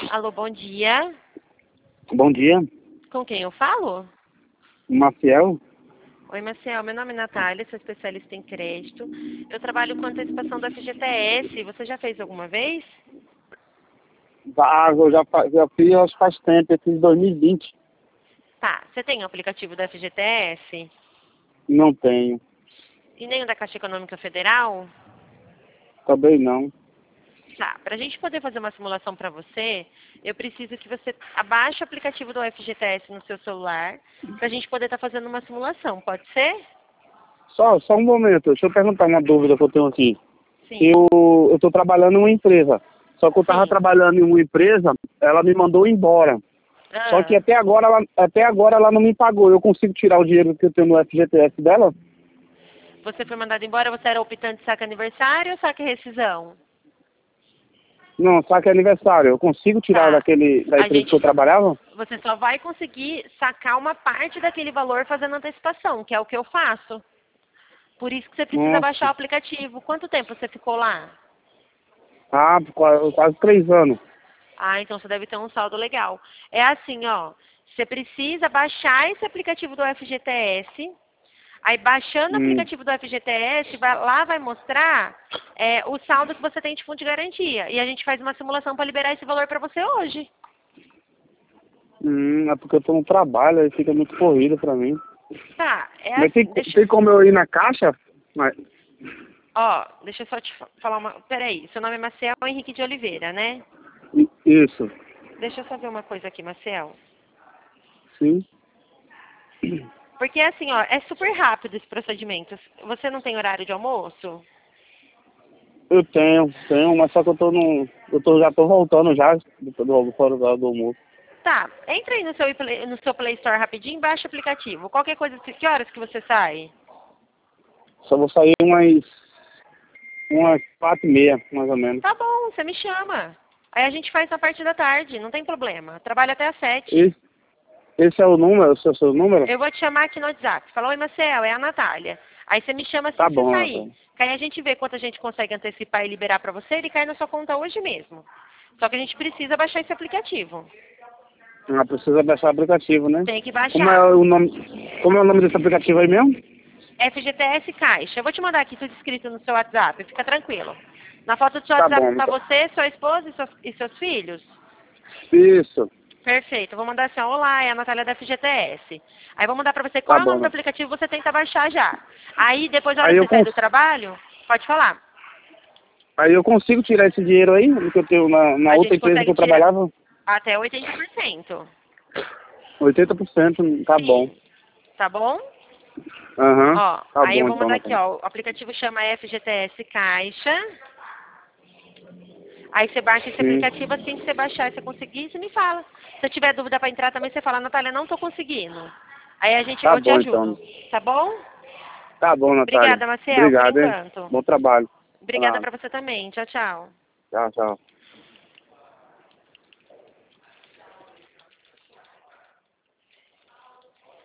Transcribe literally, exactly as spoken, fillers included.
Alô, bom dia. Bom dia, Com quem eu falo? Maciel. Oi, Marcel. Meu nome é Natália, sou especialista em crédito. Eu trabalho com antecipação do F G T S. Você já fez alguma vez? Ah, eu já, fa- já fiz acho que faz tempo, eu fiz em dois mil e vinte. Tá. Você tem o aplicativo do F G T S? Não tenho, E nem o da Caixa Econômica Federal? também não. Tá. Para a gente poder fazer uma simulação para você, eu preciso que você abaixe o aplicativo do F G T S no seu celular para a gente poder estar fazendo uma simulação. Pode ser? Só, só um momento, deixa eu perguntar uma dúvida que eu tenho aqui. Sim. Eu estou trabalhando em uma empresa, só que eu estava Sim. trabalhando em uma empresa, ela me mandou embora. Só que Ah, até agora, ela, até agora ela não me pagou. Eu consigo tirar o dinheiro que eu tenho no F G T S dela? você foi mandado embora, você era optante saque aniversário ou saque rescisão? Não, só que é aniversário. Eu consigo tirar Tá. daquele, da A empresa gente que eu só, trabalhava? você só vai conseguir sacar uma parte daquele valor fazendo antecipação, que é o que eu faço. Por isso que você precisa baixar o Nossa. aplicativo. Quanto tempo você ficou lá? Ah, quase, quase três anos. Ah, então você deve ter um saldo legal. É assim, ó. Você precisa baixar esse aplicativo do F G T S. Aí, baixando o Hum. aplicativo do F G T S, vai- lá vai mostrar é, o saldo que você tem de fundo de garantia. E a gente faz uma simulação para liberar esse valor para você hoje. Hum, é porque eu tô no trabalho, aí fica muito corrido pra mim. Tá, é Mas tem, assim, deixa, tem como eu ir na caixa? Mas, ó, deixa eu só te fa- falar uma... Peraí, seu nome é Maciel Henrique de Oliveira, né? i- isso, Deixa eu só ver uma coisa aqui, Maciel. sim. Porque assim, ó, é super rápido esse procedimento. Você não tem horário de almoço? Eu tenho, tenho, mas só que eu tô no. Eu tô, já tô voltando já, do, do, fora do, do almoço. Tá, entra aí no seu, Play- no seu Play Store rapidinho e baixa o aplicativo. Qualquer coisa, que horas que você sai? Só vou sair umas. Umas quatro e meia, mais ou menos. Tá bom, você me chama. Aí a gente faz na parte da tarde, não tem problema. Trabalho até às sete. Esse, esse é o número, esse é o seu número? Eu vou te chamar aqui no WhatsApp. Fala, oi, Marcel, é a Natália. Aí você me chama assim Tá que você bom, sair. Natália. Que aí a gente vê quanto a gente consegue antecipar e liberar pra você, ele cai na sua conta hoje mesmo. Só que a gente precisa baixar esse aplicativo. Ah, precisa baixar o aplicativo, né? Tem que Como é baixar. o nome. Como é o nome desse aplicativo aí mesmo? F G T S Caixa. Eu vou te mandar aqui tudo escrito no seu WhatsApp, fica tranquilo. Na foto do seu Tá WhatsApp bom. tá você, sua esposa e seus, e seus filhos? Isso, Perfeito. Eu vou mandar assim, ó, olá, é a Natália da F G T S. Aí vou mandar pra você qual tá é o bom, nome do Natália. aplicativo, você tenta baixar já. Aí, depois, na hora Aí que eu você sair do consigo. trabalho, pode falar. Aí eu consigo tirar esse dinheiro aí, que eu tenho na, na A outra gente empresa que consegue eu tirar trabalhava, até oitenta por cento. oitenta por cento, tá bom. Sim. Tá bom? Aham, Ó, tá aí eu bom vou então, mandar aqui, Natália. ó. O aplicativo chama F G T S Caixa. Aí você baixa esse Sim, aplicativo, assim que você baixar e você conseguir, você me fala. Se você tiver dúvida para entrar também, você fala, Natália, não tô conseguindo. Aí a gente, tá eu te bom então. ajudo. Tá bom? Tá bom, Natália. Obrigada, Maciel, por Obrigado, hein? enquanto. Bom trabalho. Obrigada Ah, para você também. Tchau, tchau. tchau, tchau.